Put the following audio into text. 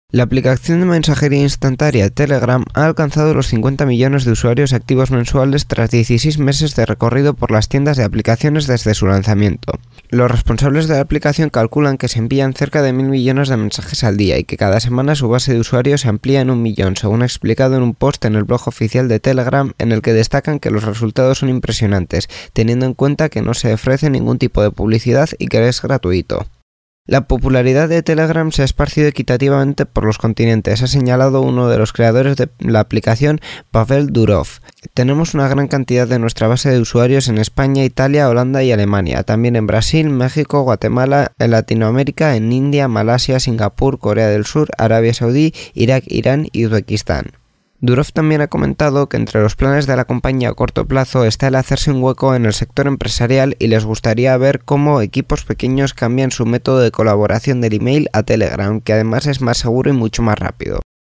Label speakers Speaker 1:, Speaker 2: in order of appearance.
Speaker 1: La aplicación de mensajería instantánea Telegram ha alcanzado los 50 millones de usuarios activos mensuales tras 16 meses de recorrido por las tiendas de aplicaciones desde su lanzamiento. Los responsables de la aplicación calculan que se envían cerca de 1.000 millones de mensajes al día y que cada semana su base de usuarios se amplía en 1 millón, según ha explicado en un post en el blog oficial de Telegram, en el que destacan que los resultados son impresionantes, teniendo en cuenta que no se ofrece ningún tipo de publicidad y que es gratuito. La popularidad de Telegram se ha esparcido equitativamente por los continentes, ha señalado uno de los creadores de la aplicación, Pavel Durov. Tenemos una gran cantidad de nuestra base de usuarios en España, Italia, Holanda y Alemania, también en Brasil, México, Guatemala, en Latinoamérica, en India, Malasia, Singapur, Corea del Sur, Arabia Saudí, Irak, Irán y Uzbekistán. Durov también ha comentado que entre los planes de la compañía a corto plazo está el hacerse un hueco en el sector empresarial y les gustaría ver cómo equipos pequeños cambian su método de colaboración del email a Telegram, que además es más seguro y mucho más rápido.